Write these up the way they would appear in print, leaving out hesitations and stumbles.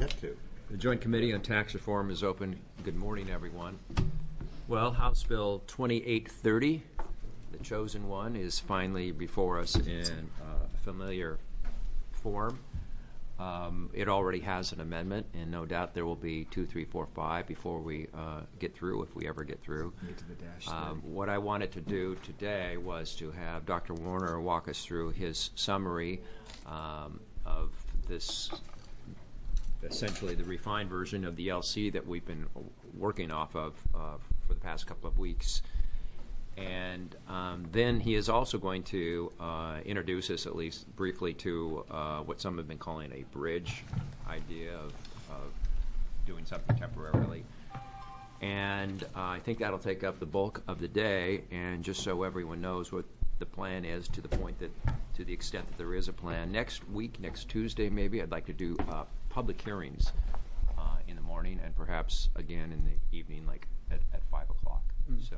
-2. The Joint Committee on Tax Reform is open. Good morning, everyone. Well, House Bill 2830, the chosen one, is finally before us in familiar form. It already has an amendment, and no doubt there will be 2, 3, 4, 5 before we get through, if we ever get through. Get to the dash What I wanted to do today was to have Dr. Warner walk us through his summary of this, essentially the refined version of the LC that we've been working off of for the past couple of weeks. And then he is also going to introduce us, at least briefly, to what some have been calling a bridge idea of doing something temporarily. And I think that'll take up the bulk of the day. And just so everyone knows what the plan is, to the point that, to the extent that there is a plan, next week, next Tuesday maybe, I'd like to do public hearings in the morning and perhaps again in the evening, like at 5 o'clock. So.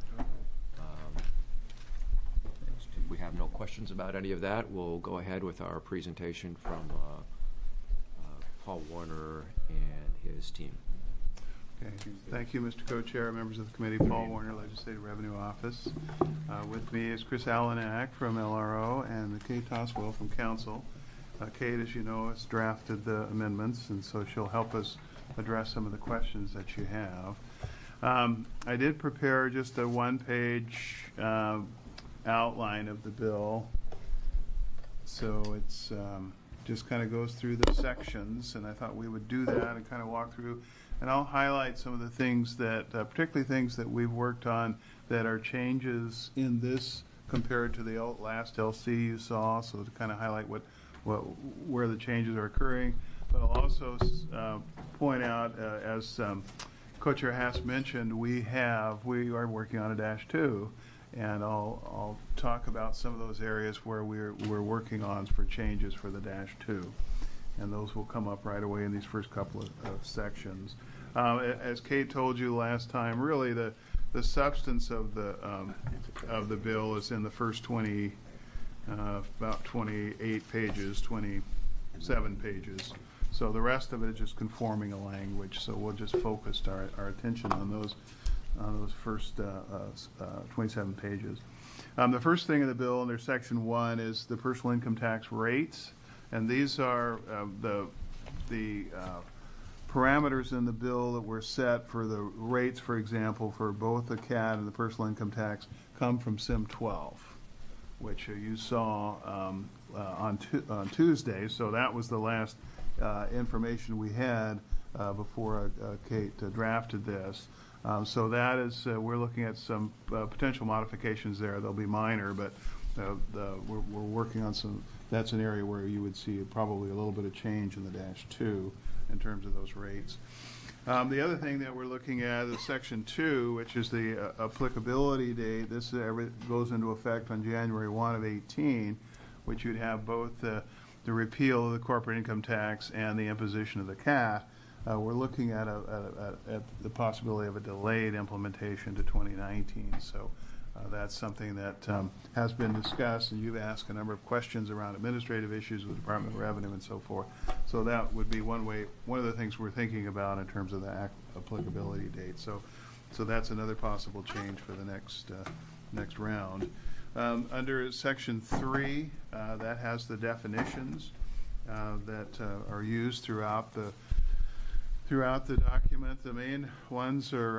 If we have no questions about any of that, we'll go ahead with our presentation from Paul Warner and his team. Okay. Thank you, Mr. Co-Chair, members of the committee. Paul Warner, Legislative Revenue Office. With me is Chris Allenack from LRO and Kate Toswell from Council. Kate, as you know, has drafted the amendments, and so she'll help us address some of the questions that you have. I did prepare just a one-page outline of the bill, so it's just kind of goes through the sections, and I thought we would do that and kind of walk through, and I'll highlight some of the things that, particularly things that we've worked on that are changes in this compared to the last LC you saw, so to kind of highlight where the changes are occurring. But I'll also point out, as Co-Chair Hass mentioned, we are working on a -2, and I'll talk about some of those areas where we're working on for changes for the -2, and those will come up right away in these first couple of sections. As Kate told you last time, really the substance of the bill is in the first about 28 pages, 27 pages. So the rest of it is just conforming a language. So we'll just focus our attention on those first 27 pages. The first thing in the bill under Section 1 is the personal income tax rates, and these are the parameters in the bill that were set for the rates, for example, for both the CAT and the personal income tax come from SIM 12, which you saw on Tuesday. So that was the last information we had before Kate drafted this. So that is, we're looking at some potential modifications there. They'll be minor, but we're working on some. That's an area where you would see probably a little bit of change in the -2 in terms of those rates. The other thing that we're looking at is Section 2, which is the applicability date. This goes into effect on January 1 of 18, which you'd have both the repeal of the corporate income tax and the imposition of the CAT. We're looking at the possibility of a delayed implementation to 2019. So that's something that has been discussed, and you've asked a number of questions around administrative issues with the Department of Revenue and so forth. So that would be one of the things we're thinking about in terms of the applicability date. So that's another possible change for the next round. Under Section 3, that has the definitions that are used throughout the document. The main ones are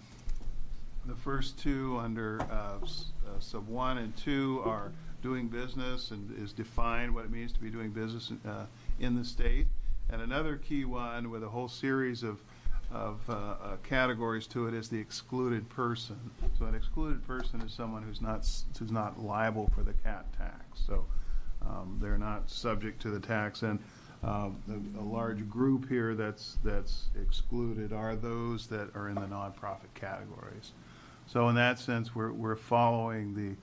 the first two under sub 1 and 2 are doing business, and is defined what it means to be doing business in the state. And another key one with a whole series of categories to it is the excluded person. So an excluded person is someone who's not liable for the CAT tax. So they're not subject to the tax. And a large group here that's excluded are those that are in the nonprofit categories. So in that sense, we're following the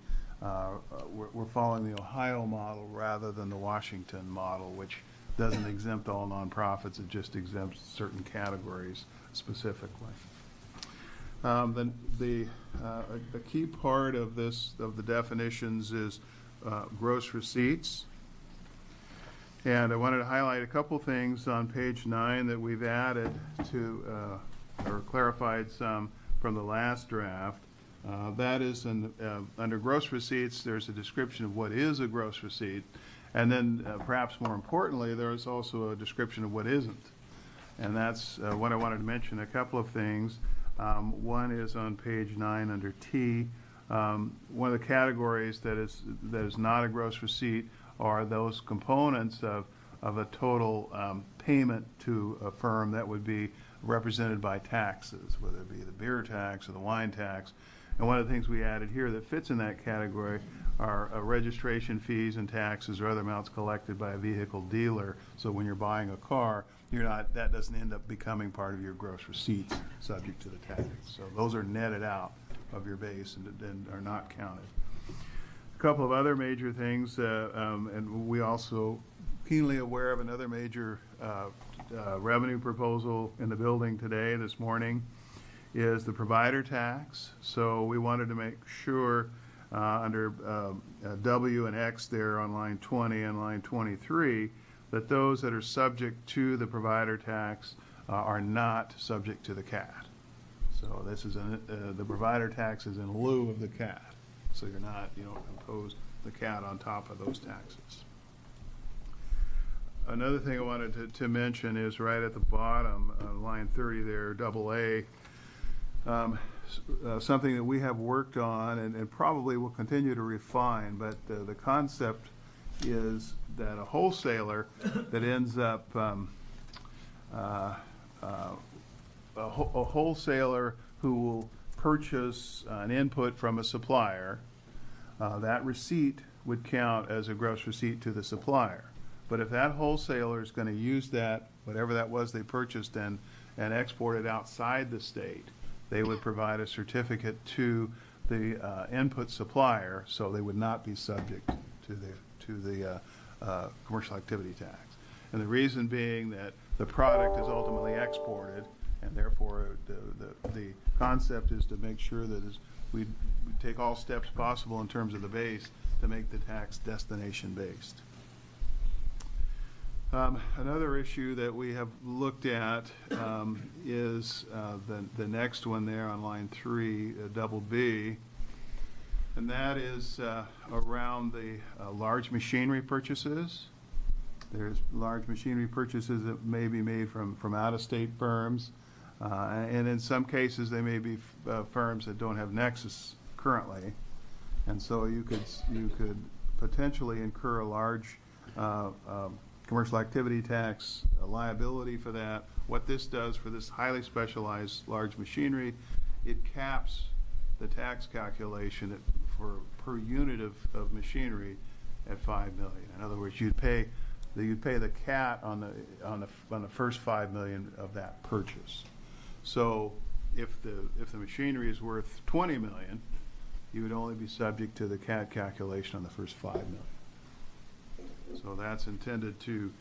Ohio model rather than the Washington model, which doesn't exempt all nonprofits; it just exempts certain categories specifically. Then a key part of the definitions is gross receipts. And I wanted to highlight a couple things on page 9 that we've added to, or clarified some from the last draft. That is, under gross receipts, there's a description of what is a gross receipt. And then, perhaps more importantly, there is also a description of what isn't. And that's what I wanted to mention, a couple of things. One is on page 9 under T. One of the categories that is not a gross receipt are those components of a total payment to a firm that would be represented by taxes, whether it be the beer tax or the wine tax. And one of the things we added here that fits in that category are registration fees and taxes or other amounts collected by a vehicle dealer. So when you're buying a car, that doesn't end up becoming part of your gross receipts subject to the tax. So those are netted out of your base and are not counted. A couple of other major things, and we also keenly aware of another major revenue proposal in the building today, this morning, is the provider tax. So we wanted to make sure under W and X there on line 20 and line 23 that those that are subject to the provider tax are not subject to the CAT. So this is the provider tax is in lieu of the CAT. So you don't impose the CAT on top of those taxes. Another thing I wanted to mention is right at the bottom, line 30 there, double A, something that we have worked on and probably will continue to refine, but the concept is that a wholesaler that ends up, a wholesaler who will purchase an input from a supplier, that receipt would count as a gross receipt to the supplier. But if that wholesaler is going to use that, whatever that was they purchased, and export it outside the state, they would provide a certificate to the input supplier, so they would not be subject to the commercial activity tax. And the reason being that the product is ultimately exported, and therefore the concept is to make sure that we take all steps possible in terms of the base to make the tax destination based. Another issue that we have looked at is the next one there on line 3, double B, and that is around the large machinery purchases. There's large machinery purchases that may be made from out-of-state firms, and in some cases they may be firms that don't have nexus currently, and so you could potentially incur a large commercial activity tax liability for that. What this does for this highly specialized large machinery, it caps the tax calculation for per unit of machinery at $5 million. In other words, you'd pay the CAT on the first $5 million of that purchase. So if the machinery is worth $20 million, you would only be subject to the CAT calculation on the first $5 million. So that's intended to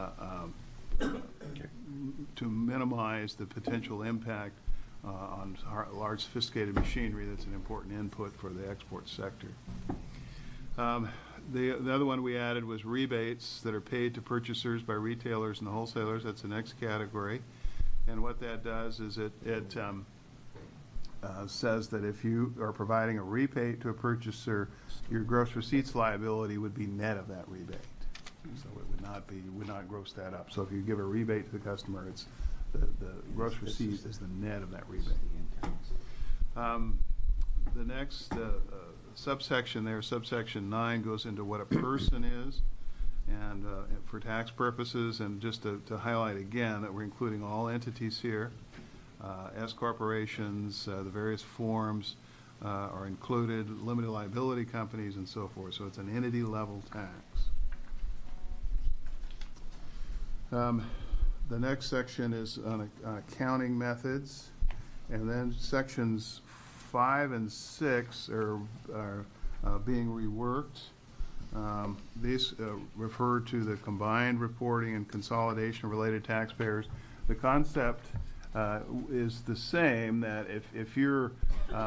minimize the potential impact on large sophisticated machinery that's an important input for the export sector. The other one we added was rebates that are paid to purchasers by retailers and wholesalers. That's the next category. And what that does is it says that if you are providing a rebate to a purchaser, your gross receipts liability would be net of that rebate. So it would not gross that up. So if you give a rebate to the customer, it's the gross receipt is the net of that rebate. The next subsection there, subsection 9, goes into what a person is, and for tax purposes, and just to highlight again that we're including all entities here. S corporations, the various forms are included, limited liability companies, and so forth. So it's an entity level tax. The next section is on accounting methods, and then sections 5 and 6 are being reworked. These refer to the combined reporting and consolidation of related taxpayers. The concept is the same, that if you're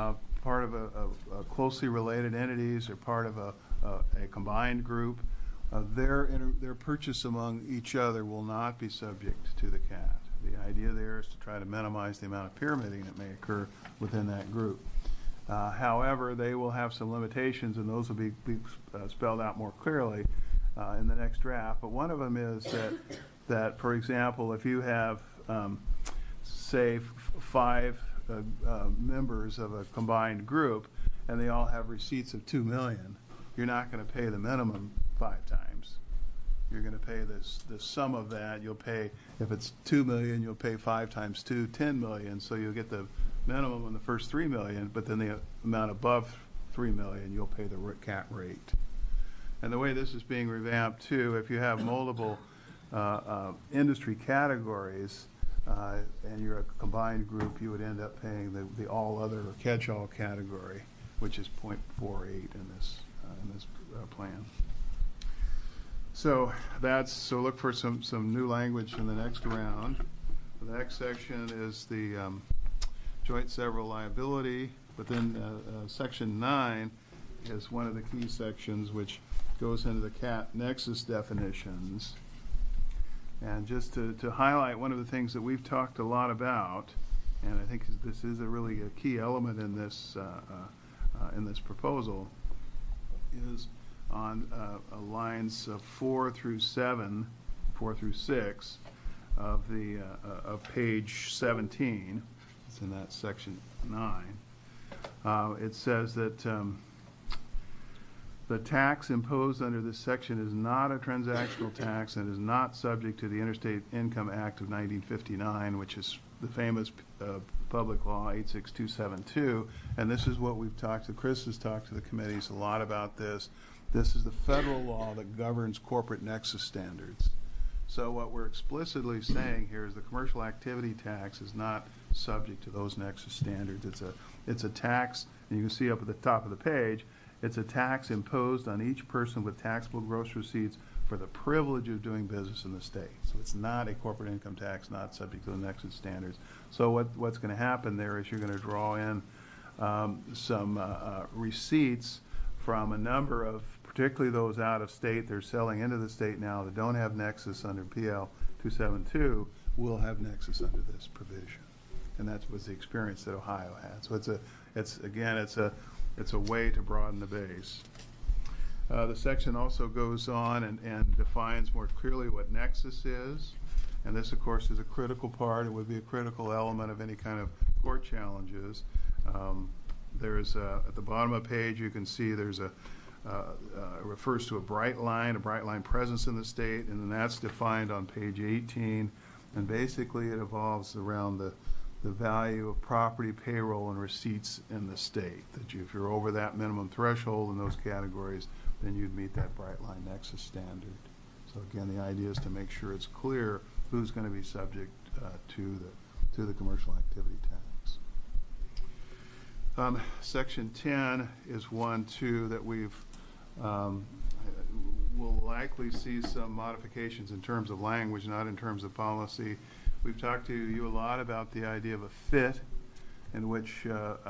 part of a closely related entities or part of a combined group, their purchase among each other will not be subject to the CAT. The idea there is to try to minimize the amount of pyramiding that may occur within that group. However, they will have some limitations, and those will be spelled out more clearly in the next draft. But one of them is that for example, if you have, say, 5 members of a combined group, and they all have receipts of $2 million, you're not going to pay the minimum 5 times. You're going to pay the sum of that. You'll pay, if it's $2 million, you'll pay 5 times 2, $10 million. So you'll get the minimum on the first $3 million, but then the amount above $3 million, you'll pay the CAT rate. And the way this is being revamped too, if you have multiple industry categories and you're a combined group, you would end up paying the all other or catch-all category, which is 0.48 in this plan. So look for some new language in the next round. The next section is the joint several liability, but then section 9 is one of the key sections which goes into the CAT nexus definitions. And just to highlight one of the things that we've talked a lot about, and I think this is really a key element in this proposal, is on lines 4 through 7, 4 through 6 of the of page 17. It's in that section 9. It says that the tax imposed under this section is not a transactional tax and is not subject to the Interstate Income Act of 1959, which is the famous Public Law 86272. And this is what we've talked to. Chris has talked to the committees a lot about this. This is the federal law that governs corporate nexus standards. So what we're explicitly saying here is the commercial activity tax is not subject to those nexus standards. It's a tax, and you can see up at the top of the page, it's a tax imposed on each person with taxable gross receipts for the privilege of doing business in the state. So it's not a corporate income tax, not subject to the nexus standards. So what's going to happen there is you're going to draw in some receipts from a number of, particularly those out of state, they're selling into the state now that don't have nexus under PL 272, will have nexus under this provision. And that was the experience that Ohio had. So it's a way to broaden the base. The section also goes on and defines more clearly what nexus is. And this, of course, is a critical part. It would be a critical element of any kind of court challenges. There's at the bottom of the page, you can see there's it refers to a bright line presence in the state, and then that's defined on page 18. And basically it evolves around the value of property, payroll, and receipts in the state. That if you're over that minimum threshold in those categories, then you'd meet that bright line nexus standard. So again, the idea is to make sure it's clear who's going to be subject to the commercial activity tax. Section 10 is one, too, that we've will likely see some modifications in terms of language, not in terms of policy. We've talked to you a lot about the idea of a fit, in which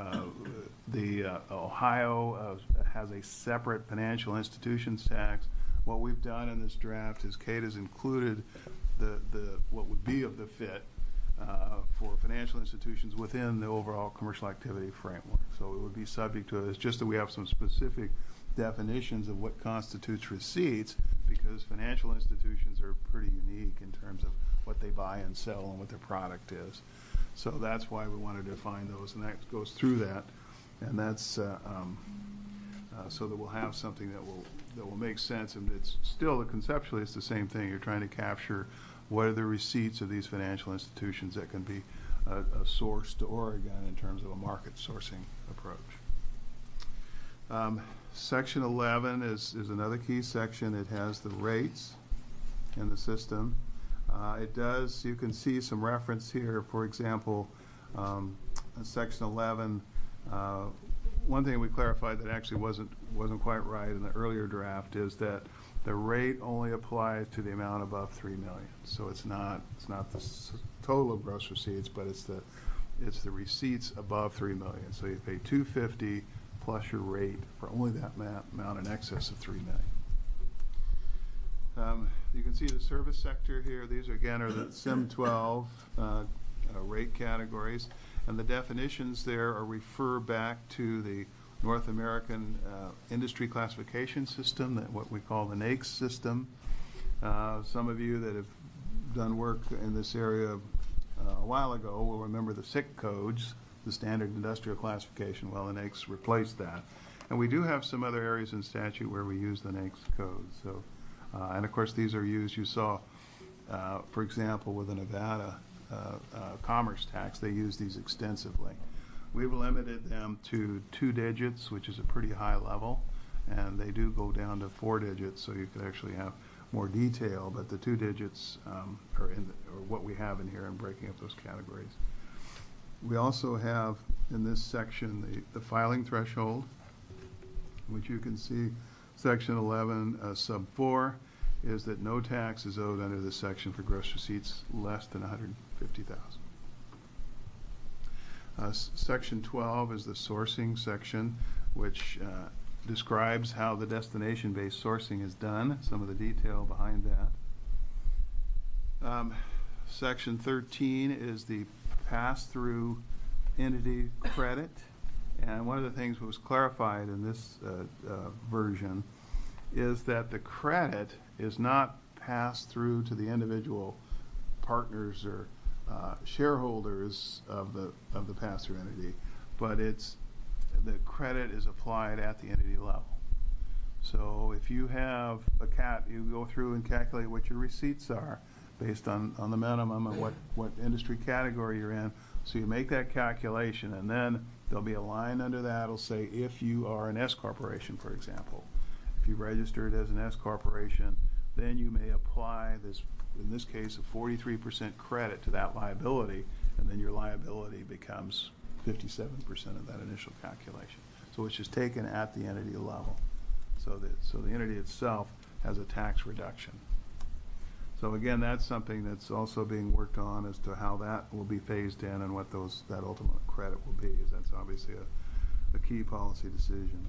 Ohio has a separate financial institutions tax. What we've done in this draft is Kate has included what would be of the fit for financial institutions within the overall commercial activity framework. So it would be subject to it. It's just that we have some specific definitions of what constitutes receipts, because financial institutions are pretty unique in terms of what they buy and sell and what their product is. So that's why we wanted to define those, and that goes through that. And that's so that we'll have something that will make sense. And it's still, conceptually, it's the same thing. You're trying to capture what are the receipts of these financial institutions that can be a source to Oregon in terms of a market sourcing approach. Section 11 is another key section. It has the rates in the system. It does, you can see some reference here, for example, in Section 11, one thing we clarified that actually wasn't quite right in the earlier draft is that the rate only applies to the amount above $3 million. So it's not the total of gross receipts, but it's the receipts above $3 million. So you pay $250 plus your rate for only that amount in excess of $3 million. You can see the service sector here. These again are the SIM 12 rate categories, and the definitions there are refer back to the North American Industry Classification System, that what we call the NAICS system. Some of you that have done work in this area a while ago will remember the SIC codes, the Standard Industrial Classification. Well, the NAICS replaced that. And we do have some other areas in statute where we use the NAICS code. So, and of course these are used, you saw, for example, with the Nevada commerce tax, they use these extensively. We've limited them to 2 digits, which is a pretty high level, and they do go down to 4 digits, so you could actually have more detail, but the 2 digits are what we have in here in breaking up those categories. We also have in this section the filing threshold, which you can see section 11 sub 4 is that no tax is owed under this section for gross receipts less than $150,000. Section 12 is the sourcing section, which describes how the destination-based sourcing is done, some of the detail behind that. Section 13 is the pass-through entity credit, and one of the things that was clarified in this version is that the credit is not passed through to the individual partners or shareholders of the pass-through entity, but the credit is applied at the entity level. So if you have a CAT, you go through and calculate what your receipts are based on the minimum and what industry category you're in. So you make that calculation, and then there'll be a line under that. It'll say if you are an S corporation, for example. If you registered as an S corporation, then you may apply this, in this case, a 43% credit to that liability, and then your liability becomes 57% of that initial calculation. So it's just taken at the entity level. So the entity itself has a tax reduction. So again, that's something that's also being worked on as to how that will be phased in and what that ultimate credit will be, because that's obviously a key policy decision.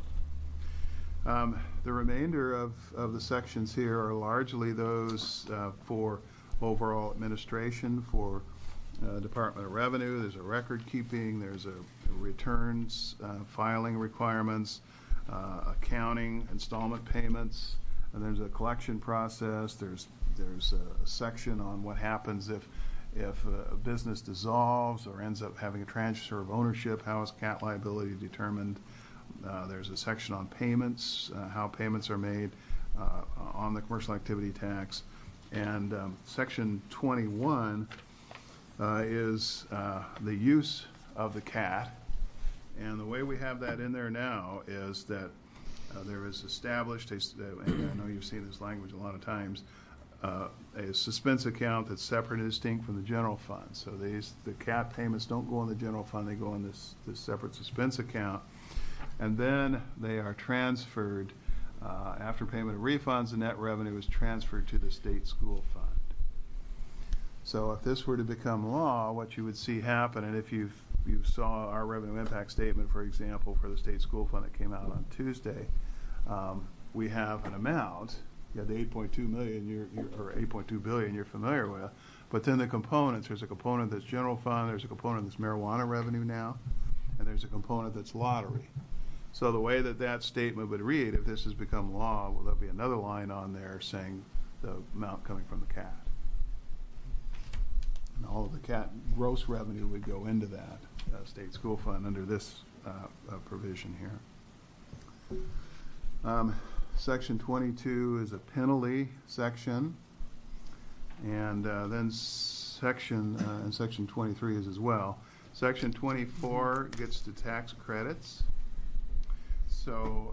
The remainder of the sections here are largely those for overall administration, for Department of Revenue. There's a record keeping, there's a returns filing requirements, accounting, installment payments, and there's a collection process. There's a section on what happens if a business dissolves or ends up having a transfer of ownership, how is CAT liability determined. There's a section on payments, how payments are made on the commercial activity tax. And section 21 is the use of the CAT. And the way we have that in there now is that there is established, and I know you've seen this language a lot of times, a suspense account that's separate and distinct from the general fund. So the CAT payments don't go in the general fund, they go in this separate suspense account. And then they are transferred, after payment of refunds, the net revenue is transferred to the state school fund. So if this were to become law, what you would see happen, and if you saw our revenue impact statement, for example, for the state school fund that came out on Tuesday, we have an amount, you have the 8.2 million, or 8.2 billion you're familiar with, but then the components, there's a component that's general fund, there's a component that's marijuana revenue now, and there's a component that's lottery. So the way that statement would read, if this has become law, well, there'll be another line on there saying the amount coming from the CAT. And all of the CAT gross revenue would go into that state school fund under this provision here. Section 22 is a penalty section, and then section 23 is as well. Section 24 gets to tax credits. So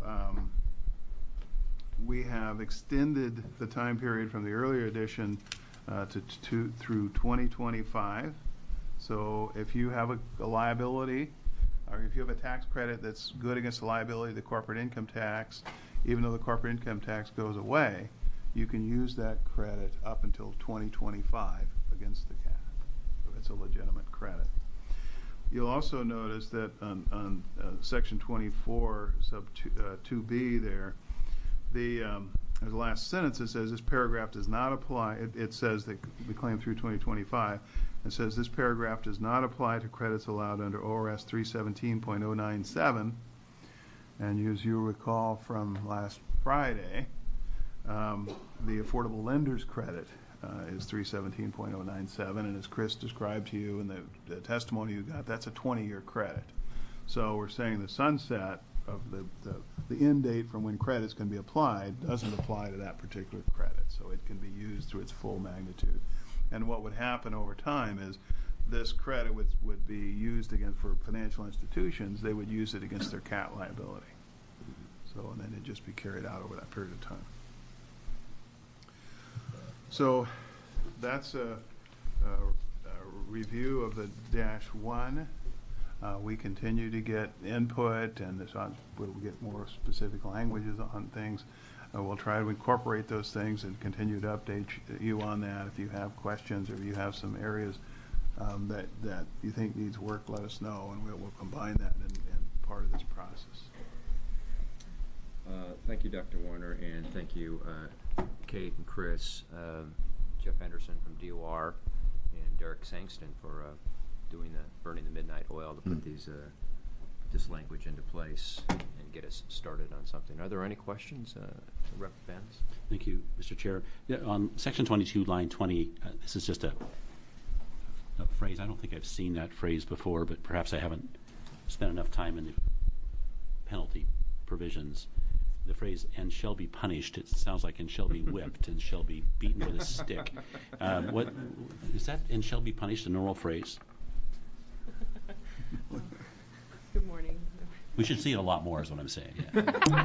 we have extended the time period from the earlier edition through 2025. So if you have a liability, or if you have a tax credit that's good against the liability of the corporate income tax, even though the corporate income tax goes away, you can use that credit up until 2025 against the CAT. So it's a legitimate credit. You'll also notice that on section 24, sub 2B there, the There's the last sentence that says this paragraph does not apply. It says that the claim through 2025. It says this paragraph does not apply to credits allowed under ORS 317.097. And as you recall from last Friday, the affordable lenders credit is 317.097, and as Chris described to you in the testimony you got, that's a 20-year credit. So we're saying the sunset of the end date from when credits can be applied doesn't apply to that particular credit, so it can be used through its full magnitude. And what would happen over time is this credit would be used again for financial institutions. They would use it against their CAT liability. So, and then it'd just be carried out over that period of time. So that's a review of the -1. We continue to get input, and we'll get more specific languages on things. We'll try to incorporate those things and continue to update you on that. If you have questions or if you have some areas that you think needs work, let us know, and we'll combine that in part of this process. Thank you, Dr. Warner, and thank you, Kate and Chris, Jeff Henderson from DOR, and Derek Sangston for burning the midnight oil to put this language into place and get us started on something. Are there any questions, Rep. Benz? Thank you, Mr. Chair. Yeah, on Section 22, line 20, this is just a phrase. I don't think I've seen that phrase before, but perhaps I haven't spent enough time in the penalty provisions. The phrase "and shall be punished," it sounds like "and shall be whipped" and "shall be beaten with a stick." What is that? "And shall be punished" a normal phrase? Good morning. We should see it a lot more, is what I'm saying. Yeah.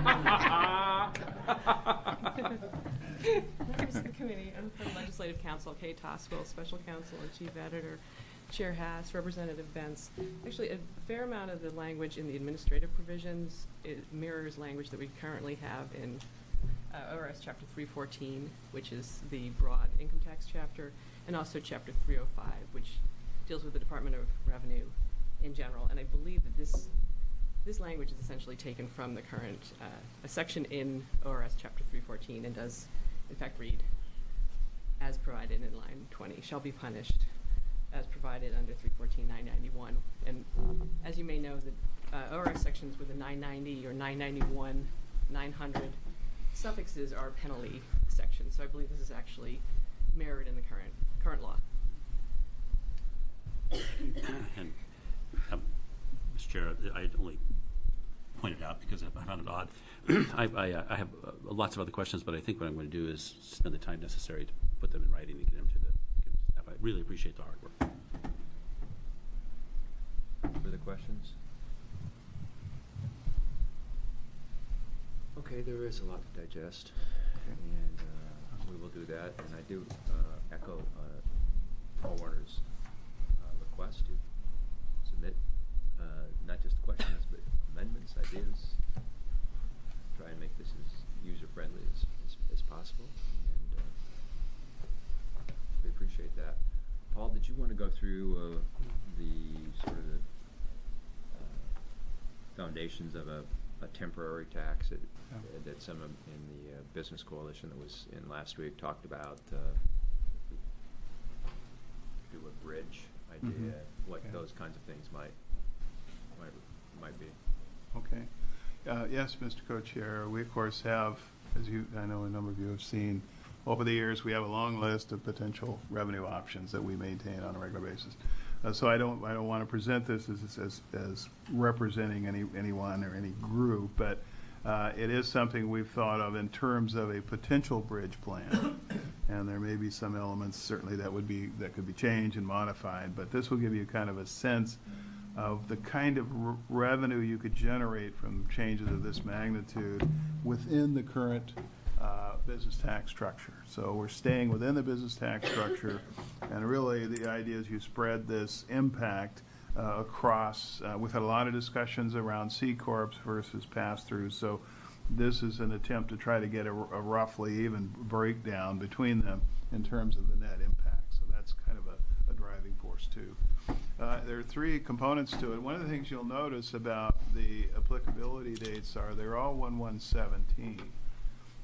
Members of the committee, I'm from Legislative Counsel, Kate Toswell, Special Counsel and Chief Editor, Chair Haas, Representative Bentz. Actually, a fair amount of the language in the administrative provisions mirrors language that we currently have in ORS Chapter 314, which is the broad income tax chapter, and also Chapter 305, which deals with the Department of Revenue in general. And I believe that this language is essentially taken from the current a section in ORS Chapter 314 and does, in fact, read as provided in line 20, shall be punished as provided under 314.991. And as you may know, the ORS sections with the 990 or 991, 900 suffixes are penalty sections. So I believe this is actually mirrored in the current law. And, Mr. Chair, I only pointed out because I found it odd. I have lots of other questions, but I think what I'm going to do is spend the time necessary to put them in writing and get them to the staff. I really appreciate the hard work. Further questions? Okay, there is a lot to digest, and we will do that. And I do echo Paul Warner's request to submit not just questions, but amendments, ideas. Try and make this as user-friendly as possible, and we appreciate that. Paul, did you want to go through the sort of the foundations of a temporary tax that some in the Business Coalition that was in last week talked about, do a bridge idea, what those kinds of things might be. Okay. Yes, Mr. Co-Chair. We, of course, have, as I know a number of you have seen, over the years, we have a long list of potential revenue options that we maintain on a regular basis. So I don't want to present this as representing anyone or any group, but it is something we've thought of in terms of a potential bridge plan. And there may be some elements certainly that could be changed and modified, but this will give you kind of a sense of the kind of revenue you could generate from changes of this magnitude within the current business tax structure. So we're staying within the business tax structure, and really the idea is you spread this impact across. We've had a lot of discussions around C Corps versus pass-throughs, so this is an attempt to try to get a roughly even breakdown between them in terms of the net impact. So that's kind of a driving force too. There are three components to it. One of the things you'll notice about the applicability dates are they're all 1/1/17.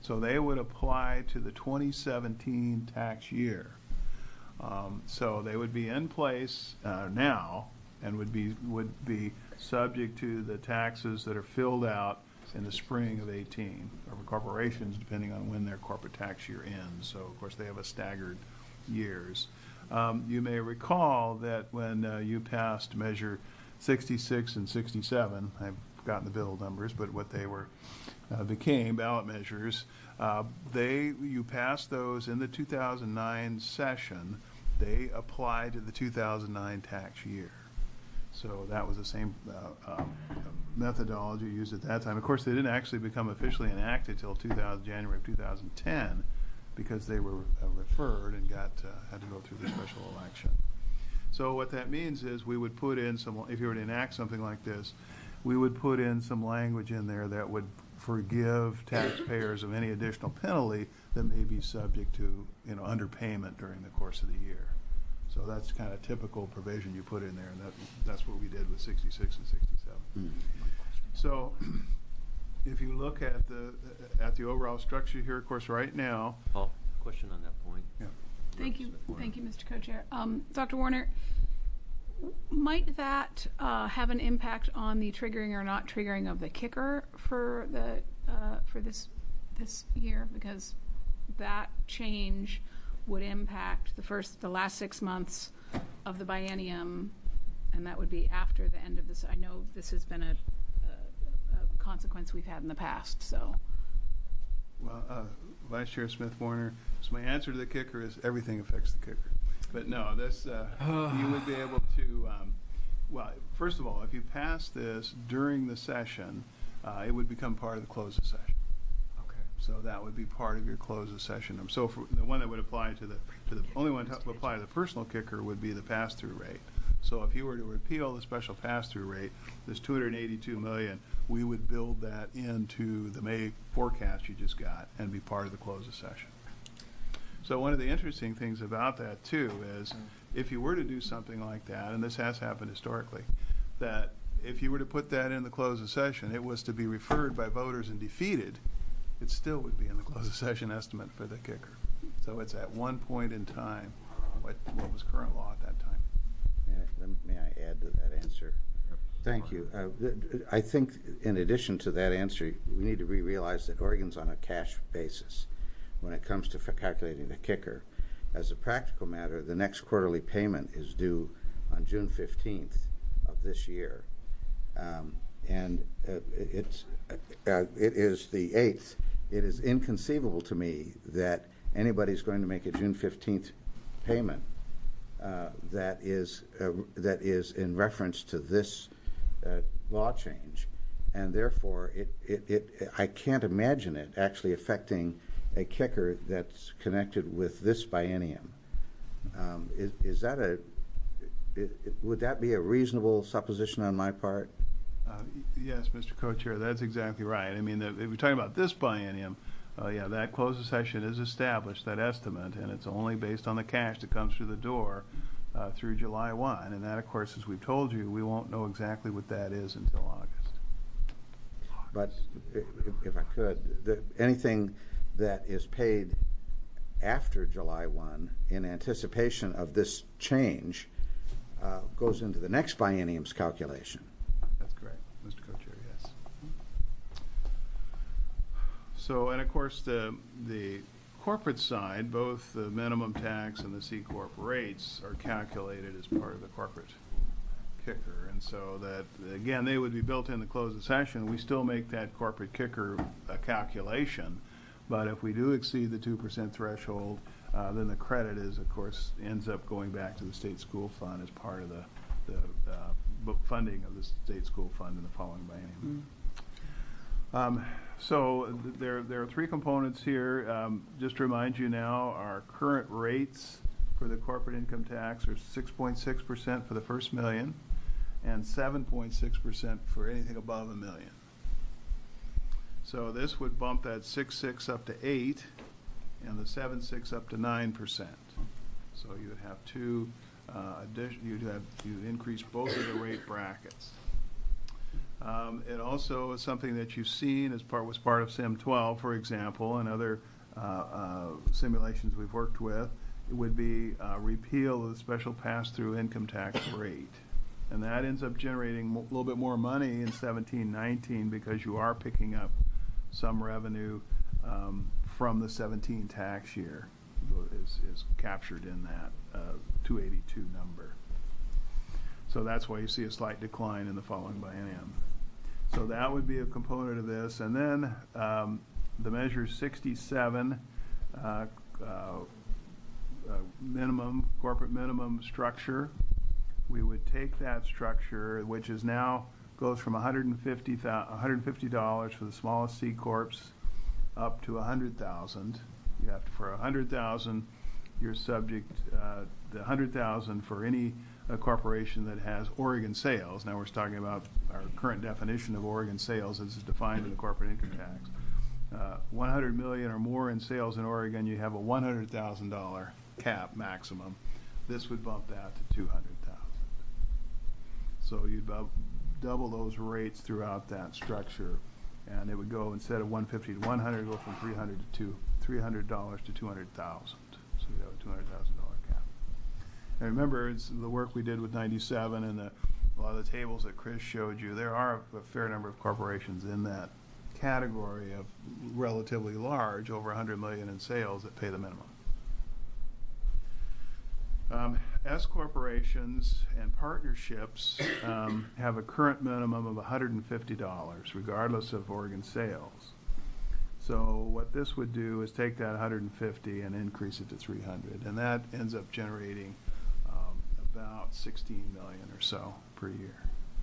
So they would apply to the 2017 tax year. So they would be in place now and would be subject to the taxes that are filled out in the spring of 18, or for corporations, depending on when their corporate tax year ends. So, of course, they have a staggered years. You may recall that when you passed Measure 66 and 67, I've forgotten the bill numbers, but what they were became ballot measures. You passed those in the 2009 session. They applied to the 2009 tax year. So that was the same methodology used at that time. Of course, they didn't actually become officially enacted till January of 2010, because they were referred and had to go through the special election. So what that means is we would put in if you were to enact something like this, we would put in some language in there that would forgive taxpayers of any additional penalty that may be subject to underpayment during the course of the year. So that's kind of typical provision you put in there, and that's what we did with 66 and 67. So if you look at the overall structure here, of course, right now. Paul, question on that point. Yeah. Thank you, Mr. Co-Chair. Dr. Warner, might that have an impact on the triggering or not triggering of the kicker for this year? Because that change would impact the last 6 months of the biennium, and that would be after the end of this. I know this has been a consequence we've had in the past. So, well, Vice Chair Smith-Warner, so my answer to the kicker is everything affects the kicker. But no, this you would be able to. Well, first of all, if you pass this during the session, it would become part of the close of session. So that would be part of your close of session. So for the one that would apply to the only one to apply to the personal kicker would be the pass-through rate. So if you were to repeal the special pass-through rate, this $282 million, we would build that into the May forecast you just got and be part of the close of session. So one of the interesting things about that too is if you were to do something like that, and this has happened historically, that if you were to put that in the close of session, it was to be referred by voters and defeated, it still would be in the close of session estimate for the kicker. So it's at one point in time what was current law at that time. May I add to that answer? Thank you. I think in addition to that answer, we need to realize that Oregon's on a cash basis when it comes to calculating the kicker. As a practical matter, the next quarterly payment is due on June 15th of this year. And it is the 8th. It is inconceivable to me that anybody's going to make a June 15th payment that is in reference to this law change, and therefore I can't imagine it actually affecting a kicker that's connected with this biennium. Would that be a reasonable supposition on my part? Yes, Mr. Co-Chair, that's exactly right. I mean, if we're talking about this biennium, yeah, that close of session is established, that estimate, and it's only based on the cash that comes through the door through July 1. And that, of course, as we've told you, we won't know exactly what that is until August. But if I could, anything that is paid after July 1 in anticipation of this change goes into the next biennium's calculation. That's correct, Mr. Co-Chair, yes. So, and of course, the corporate side, both the minimum tax and the C-Corp rates are calculated as part of the corporate kicker. And so that, again, they would be built in the close of session. We still make that corporate kicker a calculation. But if we do exceed the 2% threshold, then the credit is, of course, ends up going back to the state school fund as part of the funding of the state school fund in the following biennium. So there are three components here. Just to remind you now, our current rates for the corporate income tax are 6.6% for the first million and 7.6% for anything above $1 million. So this would bump that 6.6 up to 8 and the 7.6 up to 9%. So you would have you'd increase both of the rate brackets. It also is something that you've seen was part of SIM 12, for example, and other simulations we've worked with. It would be repeal of the special pass-through income tax rate. And that ends up generating a little bit more money in 17-19 because you are picking up some revenue from the 17 tax year is captured in that 282 number. So that's why you see a slight decline in the following biennium. So that would be a component of this. And then the measure 67, corporate minimum structure. We would take that structure, which is now goes from $150 for the smallest C corps up to $100,000. You have to, for $100,000, you're subject the $100,000 for any corporation that has Oregon sales. Now we're talking about our current definition of Oregon sales as is defined in the corporate income tax. 100 million or more in sales in Oregon, you have a $100,000 cap maximum. This would bump that to 200,000. So you'd double those rates throughout that structure, and it would go, instead of 150 to 100, go from $300 to $200,000. So you have a $200,000 cap. And remember, it's the work we did with 97 and a lot of the tables that Chris showed you. There are a fair number of corporations in that category of relatively large, over 100 million in sales, that pay the minimum. S corporations and partnerships have a current minimum of $150, regardless of Oregon sales. So what this would do is take that 150 and increase it to 300, and that ends up generating about 16 million or so per year.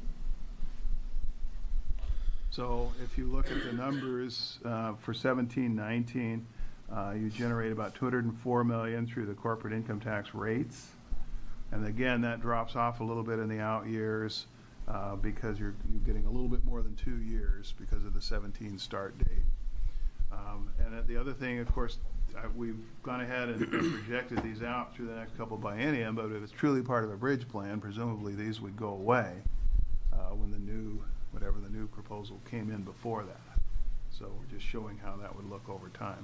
So if you look at the numbers for 17-19, you generate about 204 million through the corporate income tax rates. And again, that drops off a little bit in the out years because you're getting a little bit more than 2 years because of the 17 start date. And the other thing, of course, we've gone ahead and projected these out through the next couple of biennium, but if it's truly part of a bridge plan, presumably these would go away when whatever the new proposal came in before that. So we're just showing how that would look over time.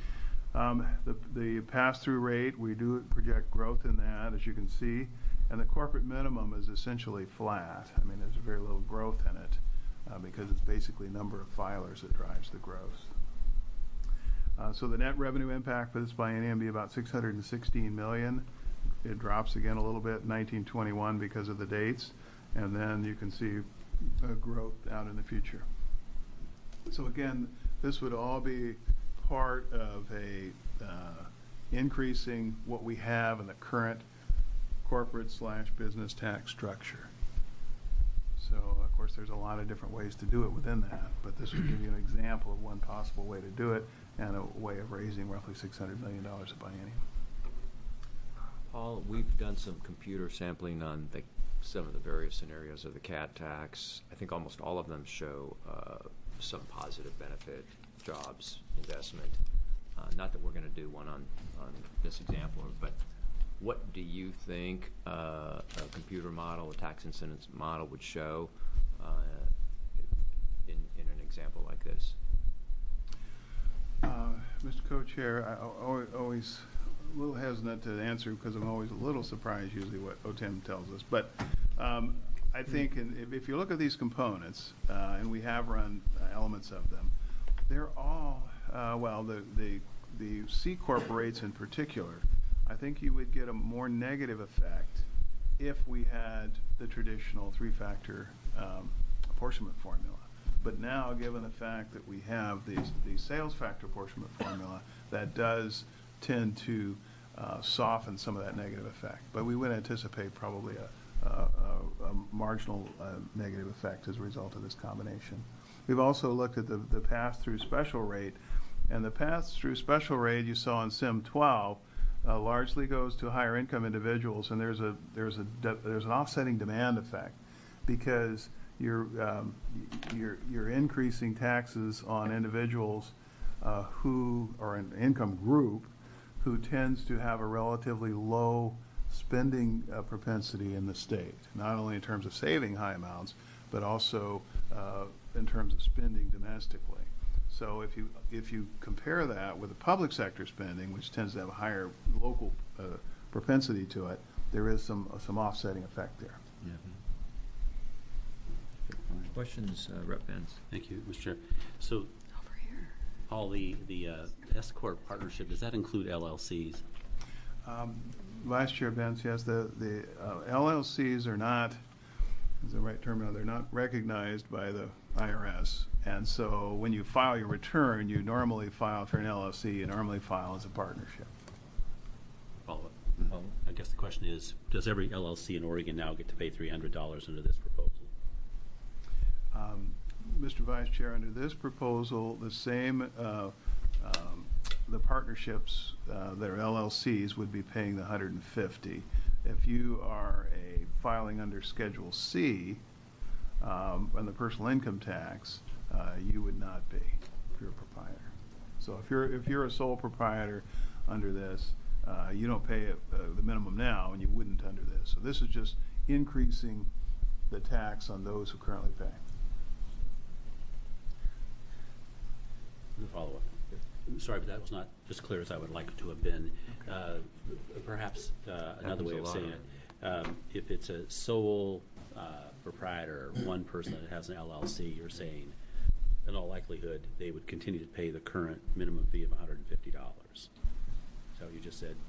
The pass-through rate, we do project growth in that, as you can see, and the corporate minimum is essentially flat. I mean, there's very little growth in it because it's basically number of filers that drives the growth. So the net revenue impact for this biennium would be about 616 million. It drops again a little bit in 1921 because of the dates, and then you can see growth out in the future. So again, this would all be part of a increasing what we have in the current corporate/business tax structure. So of course there's a lot of different ways to do it within that, but this would give you an example of one possible way to do it and a way of raising roughly $600 million a biennium. Paul, we've done some computer sampling on some of the various scenarios of the CAT tax. I think almost all of them show some positive benefit, jobs, investment. Not that we're going to do one on this example, but what do you think a computer model, a tax incentives model would show in an example like this? Mr. Co-Chair, I always a little hesitant to answer because I'm always a little surprised usually what OTEM tells us. But I think if you look at these components, and we have run elements of them, they're all, well, the C Corp rates in particular, I think you would get a more negative effect if we had the traditional three-factor apportionment formula. But now, given the fact that we have the sales factor apportionment formula, that does tend to soften some of that negative effect. But we would anticipate probably a marginal negative effect as a result of this combination. We've also looked at the pass-through special rate, and the pass-through special rate you saw in SIM 12 largely goes to higher income individuals, and there's an offsetting demand effect because you're increasing taxes on individuals who are an income group who tends to have a relatively low spending propensity in the state, not only in terms of saving high amounts, but also in terms of spending domestically. So if you compare that with the public sector spending, which tends to have a higher local propensity to it, there is some offsetting effect there. Questions, Rep. Benz? Thank you, Mr. Chair. So, Over here. Paul, the S Corp partnership, does that include LLCs? Vice Chair Benz, yes, the LLCs are not, is the right term now, they're not recognized by the IRS. And so when you file your return, you normally file for an LLC, you normally file as a partnership. Follow up. I guess the question is, does every LLC in Oregon now get to pay $300 under this proposal? Mr. Vice Chair, under this proposal, the same, the partnerships that are LLCs would be paying the $150. If you are filing under Schedule C on the personal income tax, you would not be if you're a proprietor. So if you're a sole proprietor under this, you don't pay the minimum now, and you wouldn't under this. So this is just increasing the tax on those who currently pay. Follow-up. Sorry, but that was not as clear as I would like it to have been. Perhaps another way of saying it, if it's a sole proprietor, one person that has an LLC, you're saying in all likelihood they would continue to pay the current minimum fee of $150. So you just said?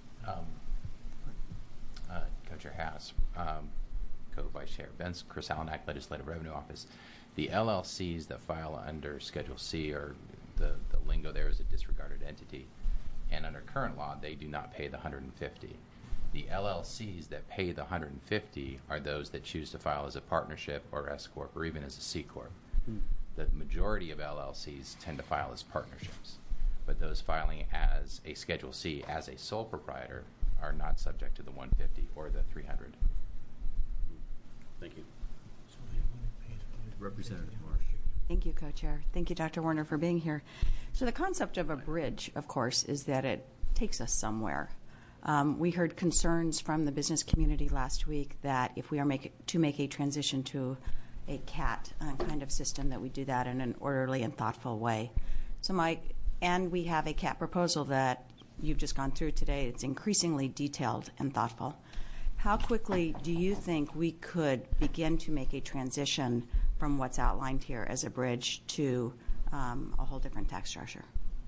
Co-Chair Haas, Co-Vice Chair Benz, Chris Allenak, Legislative Revenue Office. The LLCs that file under Schedule C, or the lingo there is a disregarded entity, and under current law they do not pay the $150. The LLCs that pay the $150 are those that choose to file as a partnership or S Corp or even as a C Corp. The majority of LLCs tend to file as partnerships, but those filing as a Schedule C as a sole proprietor are not subject to the $150 or the $300. Thank you. Representative Marsh. Thank you, Co-Chair. Thank you, Dr. Warner, for being here. So the concept of a bridge, of course, is that it takes us somewhere. We heard concerns from the business community last week that if we are to make a transition to a CAT kind of system, that we do that in an orderly and thoughtful way. And we have a CAT proposal that you've just gone through today. It's increasingly detailed and thoughtful. How quickly do you think we could begin to make a transition from what's outlined here as a bridge to a whole different tax structure?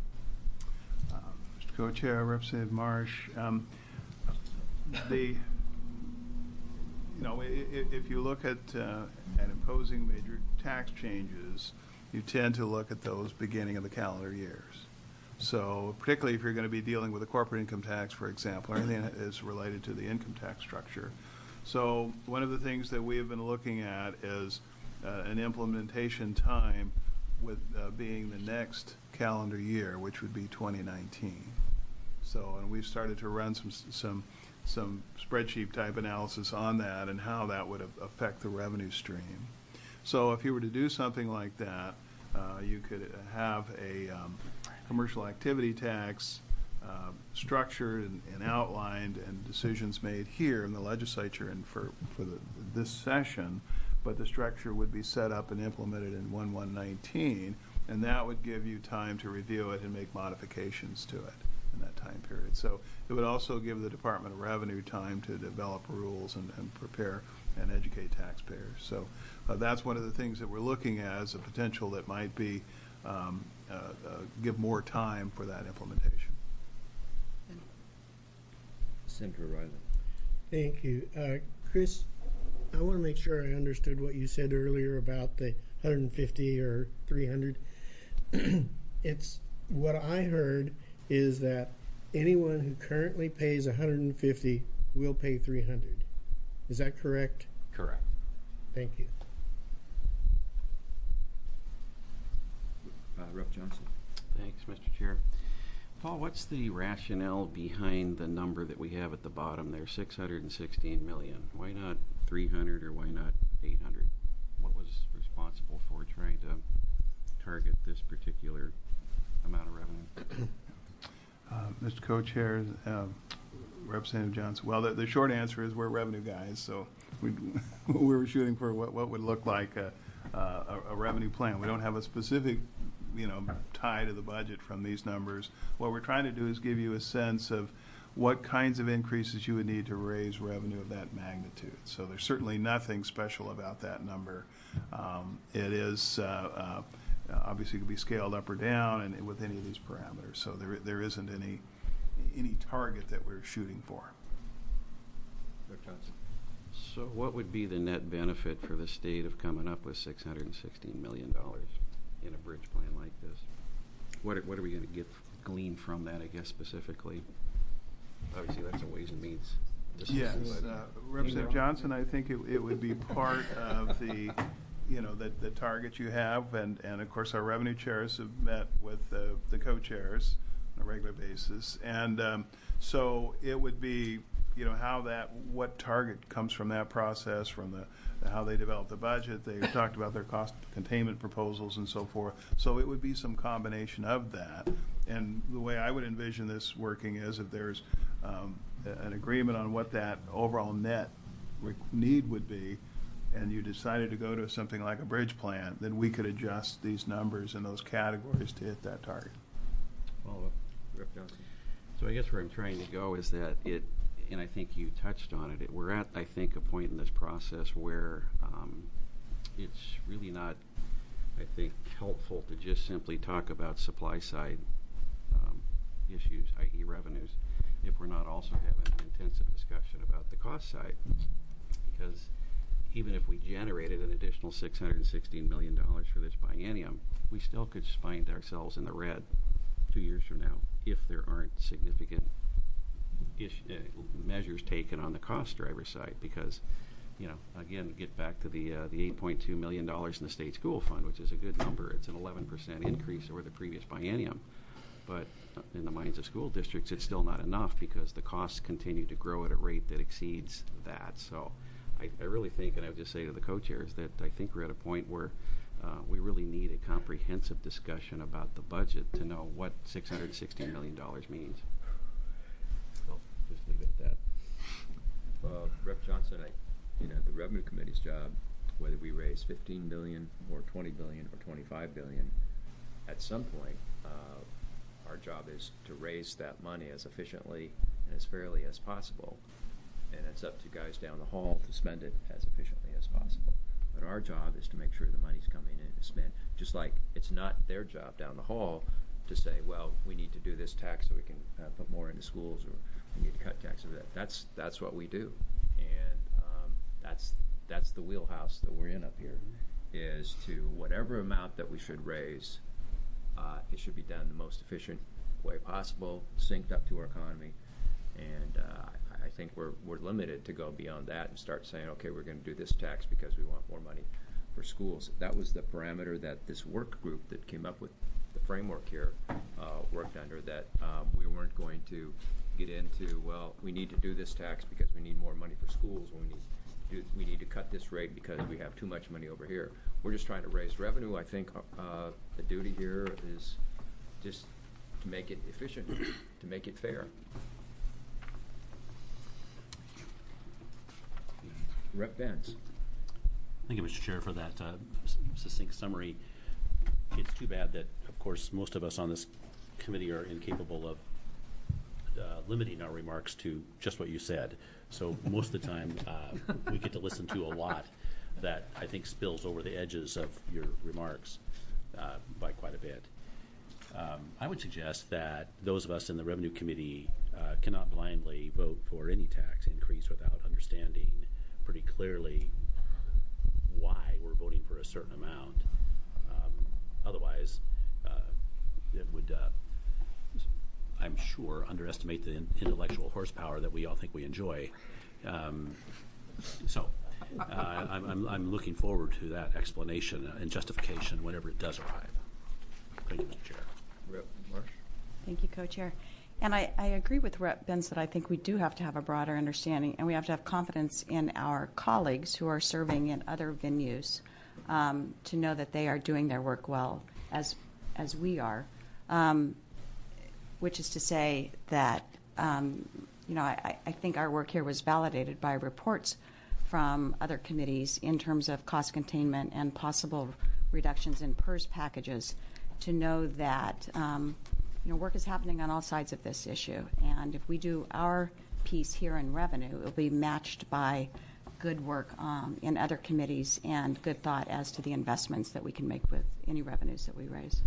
Mr. Co-Chair, Representative Marsh, if you look at imposing major tax changes, you tend to look at those beginning of the calendar years. So particularly if you're going to be dealing with a corporate income tax, for example, or anything that is related to the income tax structure. So one of the things that we have been looking at is an implementation time with being the next calendar year, which would be 2019. So, and we've started to run some spreadsheet type analysis on that and how that would affect the revenue stream. So if you were to do something like that, you could have a commercial activity tax structured and outlined, and decisions made here in the legislature and for this session, but the structure would be set up and implemented in 1/1/19, and that would give you time to review it and make modifications to it in that time period. So it would also give the Department of Revenue time to develop rules and prepare and educate taxpayers. So that's one of the things that we're looking at as a potential that might be give more time for that implementation. Senator Riley. Thank you. Chris, I want to make sure I understood what you said earlier about the 150 or 300. It's what I heard is that anyone who currently pays 150 will pay 300. Is that correct? Correct. Thank you. Rep. Johnson. Thanks, Mr. Chair. Paul, what's the rationale behind the number that we have at the bottom there, 616 million? Why not 300 or why not 800? What was responsible for trying to target this particular amount of revenue? Mr. Co-Chair, Representative Johnson. Well, the short answer is we're revenue guys, so we were shooting for what would look like a revenue plan. We don't have a specific, tie to the budget from these numbers. What we're trying to do is give you a sense of what kinds of increases you would need to raise revenue of that magnitude. So there's certainly nothing special about that number. It is obviously can be scaled up or down, and with any of these parameters. So there isn't any target that we're shooting for. Rick Johnson. So what would be the net benefit for the state of coming up with $616 million in a bridge plan like this? What are we going to glean from that, I guess, specifically? Obviously, that's a Ways and Means decision. Yes, Representative Johnson, I think it would be part of the, the target you have, and of course our revenue chairs have met with the co-chairs on a regular basis, and so it would be, what target comes from that process, from how they develop the budget. They talked about their cost containment proposals and so forth. So it would be some combination of that. And the way I would envision this working is if there's an agreement on what that overall net need would be, and you decided to go to something like a bridge plan, then we could adjust these numbers in those categories to hit that target. Follow up, Rick Johnson. So I guess where I'm trying to go is that and I think you touched on it, we're at, I think, a point in this process where it's really not, I think, helpful to just simply talk about supply side issues, i.e. revenues, if we're not also having an intensive discussion about the cost side. Because even if we generated an additional $616 million for this biennium, we still could find ourselves in the red 2 years from now if there aren't significant measures taken on the cost driver side. Because, again, get back to the $8.2 million in the state school fund, which is a good number. It's an 11% increase over the previous biennium. But in the minds of school districts, it's still not enough because the costs continue to grow at a rate that exceeds that. So I really think, and I would just say to the co-chairs, that I think we're at a point where we really need a comprehensive discussion about the budget to know what $616 million means. So just leave it at that. Rep. Johnson, the Revenue Committee's job, whether we raise $15 billion or $20 billion or $25 billion, at some point, our job is to raise that money as efficiently and as fairly as possible. And it's up to guys down the hall to spend it as efficiently as possible. But our job is to make sure the money's coming in and spent. Just like it's not their job down the hall to say, well, we need to do this tax so we can put more into schools, or we need to cut taxes. That's what we do. And that's the wheelhouse that we're in up here, is to whatever amount that we should raise, it should be done the most efficient way possible, synced up to our economy. And I think we're limited to go beyond that and start saying, okay, we're going to do this tax because we want more money for schools. That was the parameter that this work group that came up with the framework here worked under, that we weren't going to get into, well, we need to do this tax because we need more money for schools, or we need to cut this rate because we have too much money over here. We're just trying to raise revenue. I think the duty here is just to make it efficient, to make it fair. Rep. Benz. Thank you, Mr. Chair, for that succinct summary. It's too bad that, of course, most of us on this committee are incapable of limiting our remarks to just what you said. So most of the time, we get to listen to a lot that I think spills over the edges of your remarks by quite a bit. I would suggest that those of us in the Revenue Committee cannot blindly vote for any tax increase without understanding pretty clearly why we're voting for a certain amount. Otherwise, it would, I'm sure, underestimate the intellectual horsepower that we all think we enjoy. So I'm looking forward to that explanation and justification whenever it does arrive. Thank you, Mr. Chair. Rep. Marsh. Thank you, Co-Chair. And I agree with Rep. Benz that I think we do have to have a broader understanding, and we have to have confidence in our colleagues who are serving in other venues to know that they are doing their work well, as we are, which is to say that, I think our work here was validated by reports from other committees in terms of cost containment and possible reductions in PERS packages, to know that work is happening on all sides of this issue. And if we do our piece here in revenue, it will be matched by good work in other committees and good thought as to the investments that we can make with any revenues that we raise.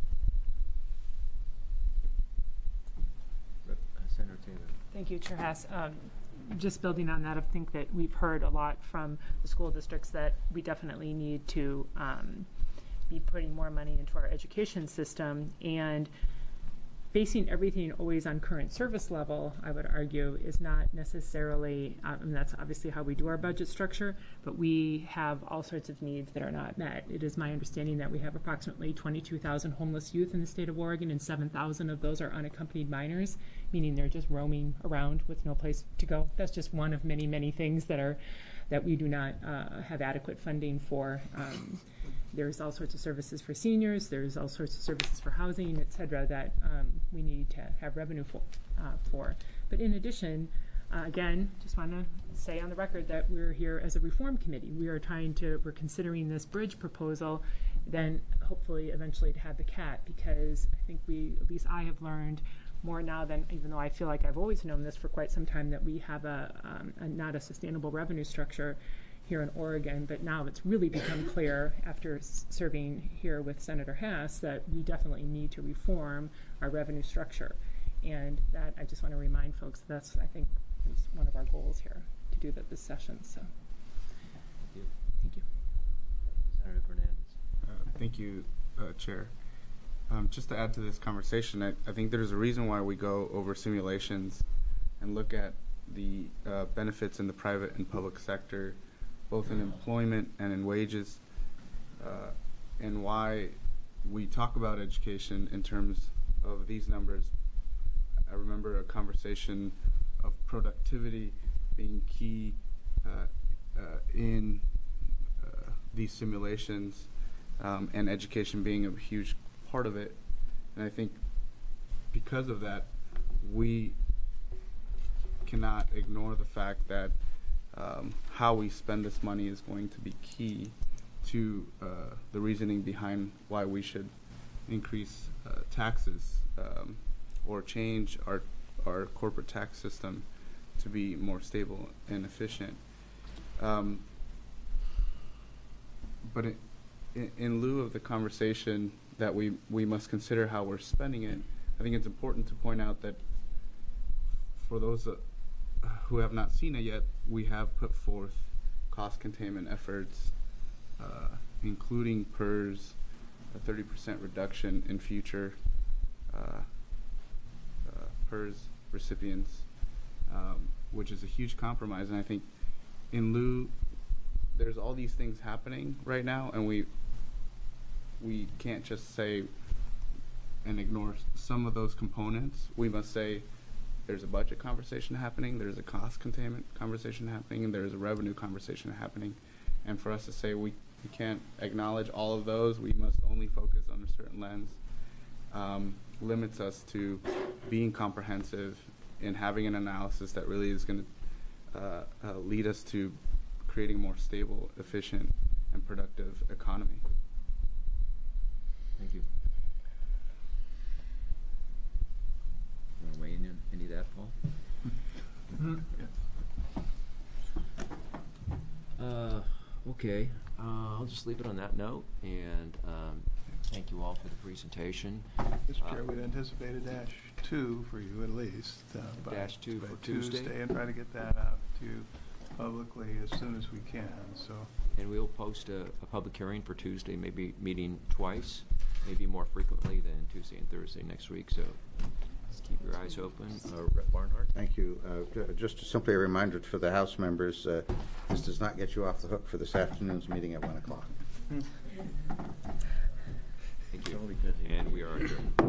Senator Taylor. Thank you, Chair Haas. Just building on that, I think that we've heard a lot from the school districts that we definitely need to be putting more money into our education system, and basing everything always on current service level, I would argue, is not necessarily, and that's obviously how we do our budget structure, but we have all sorts of needs that are not met. It is my understanding that we have approximately 22,000 homeless youth in the state of Oregon, and 7,000 of those are unaccompanied minors, meaning they're just roaming around with no place to go. That's just one of many, many things that we do not have adequate funding for. There's all sorts of services for seniors, there's all sorts of services for housing, et cetera, that we need to have revenue for. But in addition, again, just want to say on the record that we're here as a reform committee. We're considering this bridge proposal, then hopefully eventually to have the CAT, because I think at least I have learned more now than, even though I feel like I've always known this for quite some time, that we have not a sustainable revenue structure here in Oregon, but now it's really become clear after serving here with Senator Haas that we definitely need to reform our revenue structure. And that, I just want to remind folks, that's, I think, is one of our goals here, to do that this session. So, thank you. Senator Fernandez. Thank you, Chair. Just to add to this conversation, I think there's a reason why we go over simulations and look at the benefits in the private and public sector, both in employment and in wages, and why we talk about education in terms of these numbers. I remember a conversation of productivity being key in these simulations, and education being a huge part of it. And I think because of that, we cannot ignore the fact that how we spend this money is going to be key to the reasoning behind why we should increase taxes or change our corporate tax system to be more stable and efficient. But in lieu of the conversation that we must consider how we're spending it, I think it's important to point out that for those who have not seen it yet, we have put forth cost containment efforts, including PERS, a 30% reduction in future PERS recipients, which is a huge compromise. And I think in lieu, there's all these things happening right now, and we can't just say and ignore some of those components. We must say there's a budget conversation happening, there's a cost containment conversation happening, and there's a revenue conversation happening. And for us to say we can't acknowledge all of those, we must only focus on a certain lens, limits us to being comprehensive and having an analysis that really is going to lead us to creating a more stable, efficient, and productive economy. Thank you. You want to weigh in on any of that, Paul? Okay. I'll just leave it on that note, and thank you all for the presentation. Mr. Chair, we'd anticipate a -2 for you at least. -2 by for Tuesday? and try to get that out to you publicly as soon as we can. So. And we'll post a public hearing for Tuesday, maybe meeting twice, maybe more frequently than Tuesday and Thursday next week. So just keep your eyes open. Rep. Barnhart? Thank you. Just simply a reminder for the House members, this does not get you off the hook for this afternoon's meeting at 1 o'clock. Thank you. And we are adjourned.